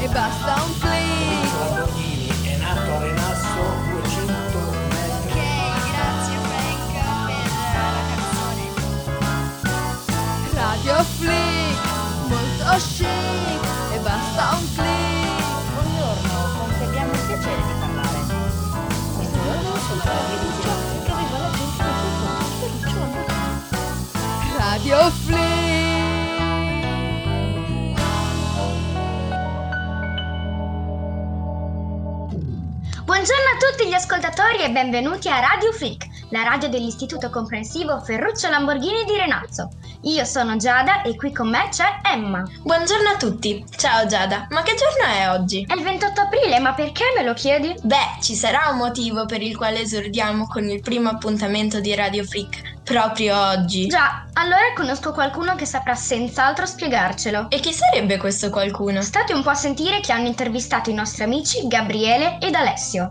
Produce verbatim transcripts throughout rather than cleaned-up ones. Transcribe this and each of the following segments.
e basta un click. Lamborghini è nato a Renasso, duecento metri. Ok, grazie Frank per la canzone. Radio Flick, molto chic e basta un click. Buongiorno, con chi abbiamo il piacere di parlare? Buongiorno, sono la Felicia che aveva la gente del Ferruccio Lamborghini. Radio Flick. Buongiorno a tutti gli ascoltatori e benvenuti a Radio Flick, la radio dell'Istituto Comprensivo Ferruccio Lamborghini di Renazzo. Io sono Giada e qui con me c'è Emma. Buongiorno a tutti, ciao Giada, ma che giorno è oggi? È il ventotto aprile, ma perché me lo chiedi? Beh, ci sarà un motivo per il quale esordiamo con il primo appuntamento di Radio Flick, proprio oggi. Già, allora conosco qualcuno che saprà senz'altro spiegarcelo. E chi sarebbe questo qualcuno? State un po' a sentire che hanno intervistato i nostri amici Gabriele ed Alessio.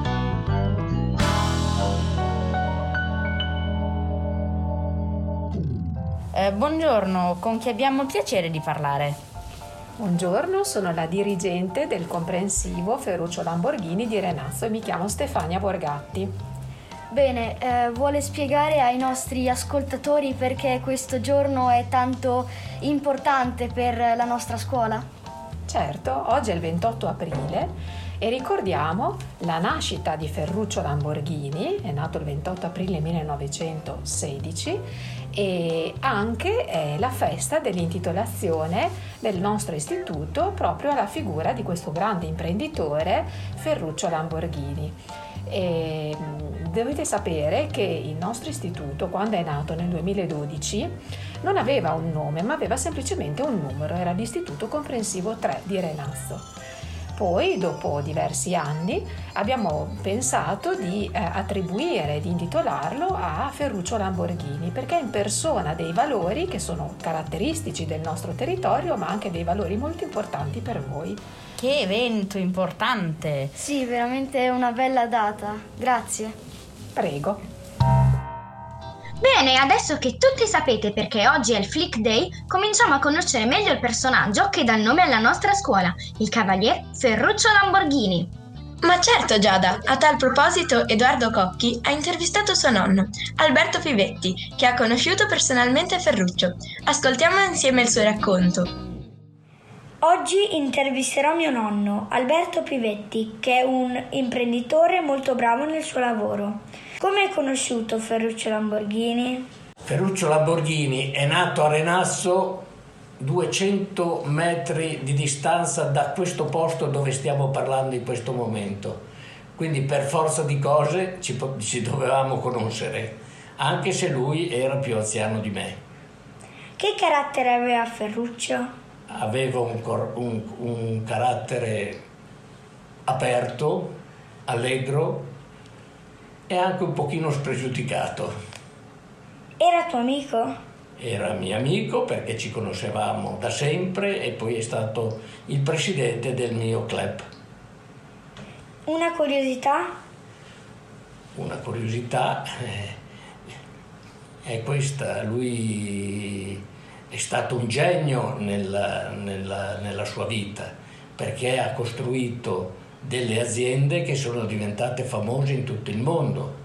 Eh, buongiorno, con chi abbiamo il piacere di parlare? Buongiorno, sono la dirigente del comprensivo Ferruccio Lamborghini di Renazzo e mi chiamo Stefania Borgatti. Bene, eh, vuole spiegare ai nostri ascoltatori perché questo giorno è tanto importante per la nostra scuola? Certo, oggi è il ventotto aprile e ricordiamo la nascita di Ferruccio Lamborghini, è nato il ventotto aprile millenovecentosedici, e anche è la festa dell'intitolazione del nostro istituto proprio alla figura di questo grande imprenditore Ferruccio Lamborghini. E dovete sapere che il nostro istituto, quando è nato nel duemiladodici, non aveva un nome ma aveva semplicemente un numero, era l'Istituto Comprensivo tre di Renazzo. Poi, dopo diversi anni, abbiamo pensato di eh, attribuire, di intitolarlo a Ferruccio Lamborghini, perché impersona dei valori che sono caratteristici del nostro territorio, ma anche dei valori molto importanti per voi. Che evento importante! Sì, veramente è una bella data. Grazie. Prego. Bene, adesso che tutti sapete perché oggi è il Flick Day, cominciamo a conoscere meglio il personaggio che dà il nome alla nostra scuola, il cavalier Ferruccio Lamborghini. Ma certo Giada, a tal proposito Edoardo Cocchi ha intervistato suo nonno, Alberto Pivetti, che ha conosciuto personalmente Ferruccio. Ascoltiamo insieme il suo racconto. Oggi intervisterò mio nonno, Alberto Pivetti, che è un imprenditore molto bravo nel suo lavoro. Come hai conosciuto Ferruccio Lamborghini? Ferruccio Lamborghini è nato a Renasso, duecento metri di distanza da questo posto dove stiamo parlando in questo momento. Quindi per forza di cose ci, ci dovevamo conoscere, anche se lui era più anziano di me. Che carattere aveva Ferruccio? Aveva un, cor- un, un carattere aperto, allegro e anche un pochino spregiudicato. Era tuo amico? Era mio amico perché ci conoscevamo da sempre e poi è stato il presidente del mio club. Una curiosità? Una curiosità eh, è questa, lui è stato un genio nella, nella, nella sua vita perché ha costruito delle aziende che sono diventate famose in tutto il mondo.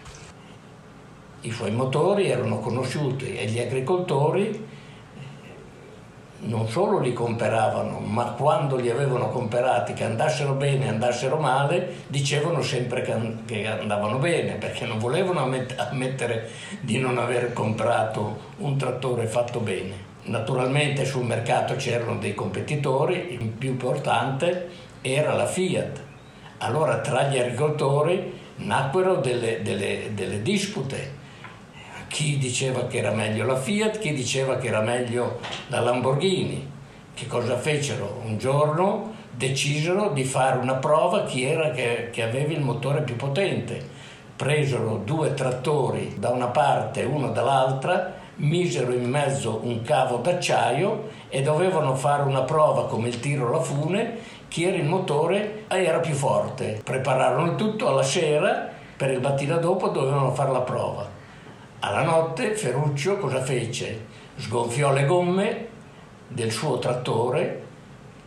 I suoi motori erano conosciuti e gli agricoltori non solo li comperavano, ma quando li avevano comperati, che andassero bene, andassero male, dicevano sempre che andavano bene, perché non volevano ammettere di non aver comprato un trattore fatto bene. Naturalmente sul mercato c'erano dei competitori, il più importante era la Fiat. Allora tra gli agricoltori nacquero delle, delle, delle dispute. Chi diceva che era meglio la Fiat, chi diceva che era meglio la Lamborghini. Che cosa fecero? Un giorno decisero di fare una prova chi era che, che aveva il motore più potente. Presero due trattori da una parte e uno dall'altra, misero in mezzo un cavo d'acciaio e dovevano fare una prova come il tiro alla fune, chi era il motore era più forte. Prepararono tutto alla sera, per il mattino dopo dovevano fare la prova. Alla notte Ferruccio cosa fece? Sgonfiò le gomme del suo trattore,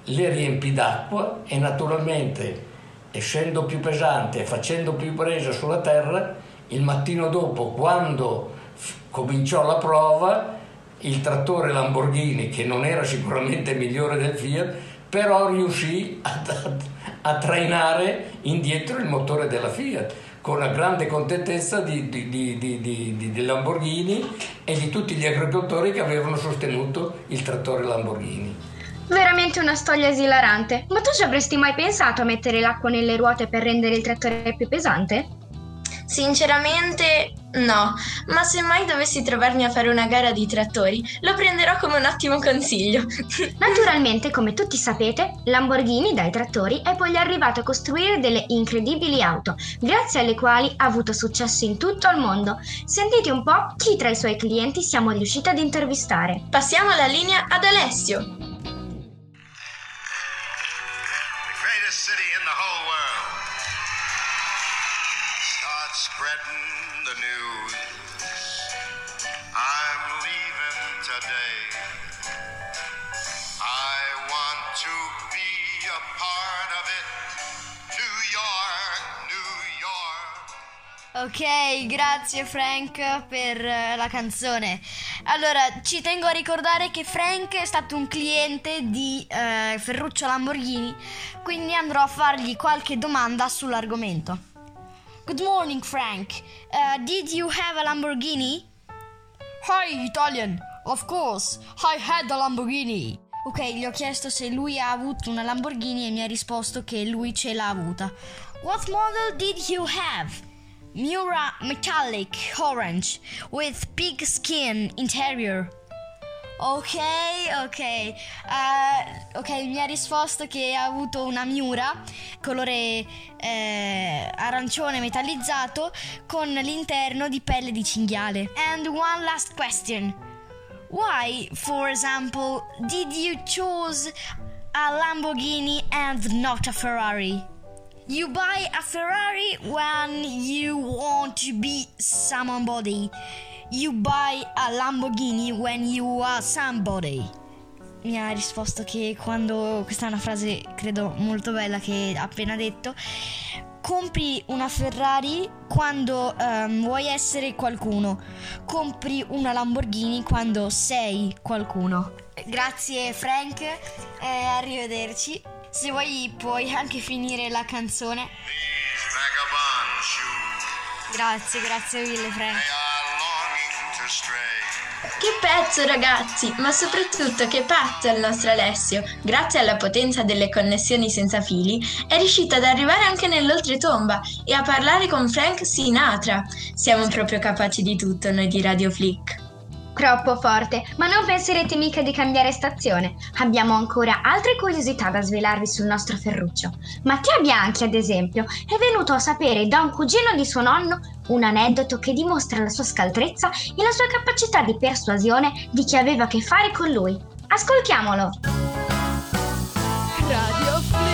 le riempì d'acqua e naturalmente, essendo più pesante e facendo più presa sulla terra, il mattino dopo, quando f- cominciò la prova, il trattore Lamborghini, che non era sicuramente migliore del Fiat, però riuscì a, a, a trainare indietro il motore della Fiat, con la grande contentezza di, di, di, di, di, di Lamborghini e di tutti gli agricoltori che avevano sostenuto il trattore Lamborghini. Veramente una storia esilarante. Ma tu ci avresti mai pensato a mettere l'acqua nelle ruote per rendere il trattore più pesante? Sinceramente no, ma se mai dovessi trovarmi a fare una gara di trattori, lo prenderò come un ottimo consiglio. Naturalmente, come tutti sapete, Lamborghini dai trattori è poi arrivato a costruire delle incredibili auto, grazie alle quali ha avuto successo in tutto il mondo. Sentite un po' chi tra i suoi clienti siamo riusciti ad intervistare. Passiamo la linea ad Alessio. City in the whole world. Start spreading the news. I'm leaving today. I want to be a part of it. New York, New York. Ok, grazie Frank per eh, la canzone. Allora, ci tengo a ricordare che Frank è stato un cliente di eh, Ferruccio Lamborghini, quindi andrò a fargli qualche domanda sull'argomento. Good morning, Frank. Uh, did you have a Lamborghini? Hi, Italian. Of course, I had a Lamborghini. Ok, gli ho chiesto se lui ha avuto una Lamborghini e mi ha risposto che lui ce l'ha avuta. What model did you have? Miura metallic orange with pig skin interior. Ok, ok. Uh, ok, mi ha risposto che ha avuto una Miura colore eh, arancione metallizzato con l'interno di pelle di cinghiale. And one last question. Why, for example, did you choose a Lamborghini and not a Ferrari? You buy a Ferrari when you want to be somebody. You buy a Lamborghini when you are somebody. Mi ha risposto che quando... Questa è una frase credo molto bella che ha appena detto. Compri una Ferrari quando um, vuoi essere qualcuno. Compri una Lamborghini quando sei qualcuno. Grazie Frank e arrivederci. Se vuoi puoi anche finire la canzone. Grazie, grazie mille Frank. Che pezzo ragazzi, ma soprattutto che pezzo il nostro Alessio. Grazie alla potenza delle connessioni senza fili è riuscito ad arrivare anche nell'oltretomba e a parlare con Frank Sinatra. Siamo proprio capaci di tutto noi di Radio Flick. Troppo forte, ma non penserete mica di cambiare stazione. Abbiamo ancora altre curiosità da svelarvi sul nostro Ferruccio. Mattia Bianchi, ad esempio, è venuto a sapere da un cugino di suo nonno un aneddoto che dimostra la sua scaltrezza e la sua capacità di persuasione di chi aveva a che fare con lui. Ascoltiamolo! Radio Flick.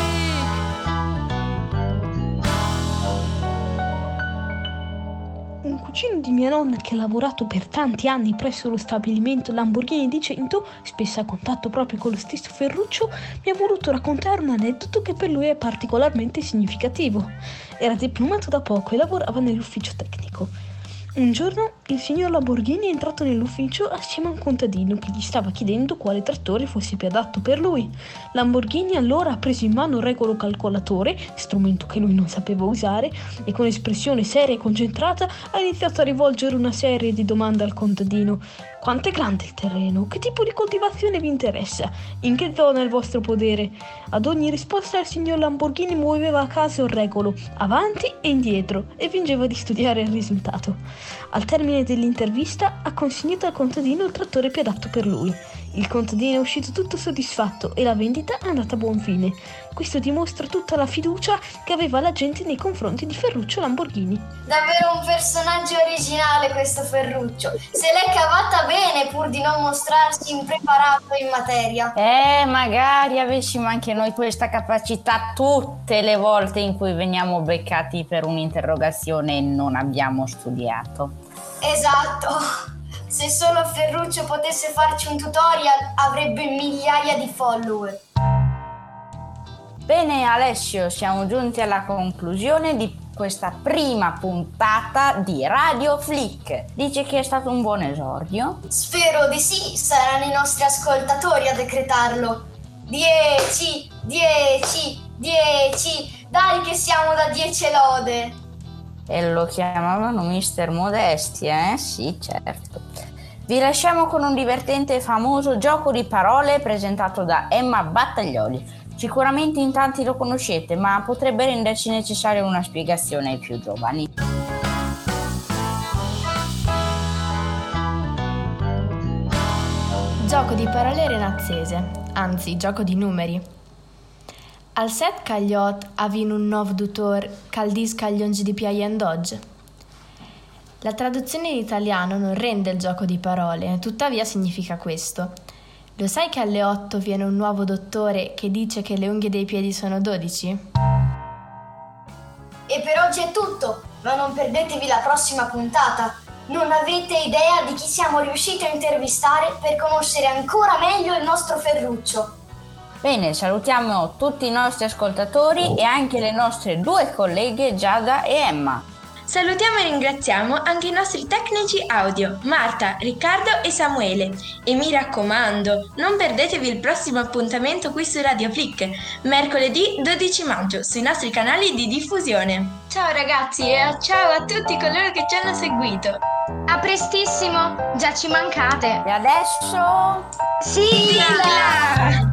Un cugino di mia nonna che ha lavorato per tanti anni presso lo stabilimento Lamborghini di Cento, spesso a contatto proprio con lo stesso Ferruccio, mi ha voluto raccontare un aneddoto che per lui è particolarmente significativo. Era diplomato da poco e lavorava nell'ufficio tecnico. Un giorno il signor Lamborghini è entrato nell'ufficio assieme a un contadino che gli stava chiedendo quale trattore fosse più adatto per lui. Lamborghini allora ha preso in mano un regolo calcolatore, strumento che lui non sapeva usare, e con espressione seria e concentrata ha iniziato a rivolgere una serie di domande al contadino. Quanto è grande il terreno? Che tipo di coltivazione vi interessa? In che zona è il vostro podere? Ad ogni risposta il signor Lamborghini muoveva a caso il regolo, avanti e indietro, e fingeva di studiare il risultato. Al termine dell'intervista ha consegnato al contadino il trattore più adatto per lui. Il contadino è uscito tutto soddisfatto e la vendita è andata a buon fine. Questo dimostra tutta la fiducia che aveva la gente nei confronti di Ferruccio Lamborghini. Davvero un personaggio originale questo Ferruccio. Se l'è cavata bene pur di non mostrarsi impreparato in materia. Eh, magari avessimo anche noi questa capacità tutte le volte in cui veniamo beccati per un'interrogazione e non abbiamo studiato. Esatto. Se solo Ferruccio potesse farci un tutorial avrebbe migliaia di follower. Bene Alessio, siamo giunti alla conclusione di questa prima puntata di Radio Flick. Dice che è stato un buon esordio? Spero di sì, saranno i nostri ascoltatori a decretarlo. Dieci, dieci, dieci, dai che siamo da dieci lode. E lo chiamavano mister Modestia, eh? Sì, certo. Vi lasciamo con un divertente e famoso gioco di parole presentato da Emma Battaglioli. Sicuramente in tanti lo conoscete, ma potrebbe rendersi necessaria una spiegazione ai più giovani. Gioco di parole renazzese, anzi gioco di numeri. Al set cagliot avin un nov dutor caldis cagliongi di piaia and dodge. La traduzione in italiano non rende il gioco di parole, tuttavia significa questo. Lo sai che alle otto viene un nuovo dottore che dice che le unghie dei piedi sono dodici? E per oggi è tutto, ma non perdetevi la prossima puntata. Non avete idea di chi siamo riusciti a intervistare per conoscere ancora meglio il nostro Ferruccio. Bene, salutiamo tutti i nostri ascoltatori e anche le nostre due colleghe Giada e Emma. Salutiamo e ringraziamo anche i nostri tecnici audio, Marta, Riccardo e Samuele. E mi raccomando, non perdetevi il prossimo appuntamento qui su Radio Flick, mercoledì dodici maggio, sui nostri canali di diffusione. Ciao ragazzi e ciao a tutti coloro che ci hanno seguito. A prestissimo, già ci mancate. E adesso... Sigla!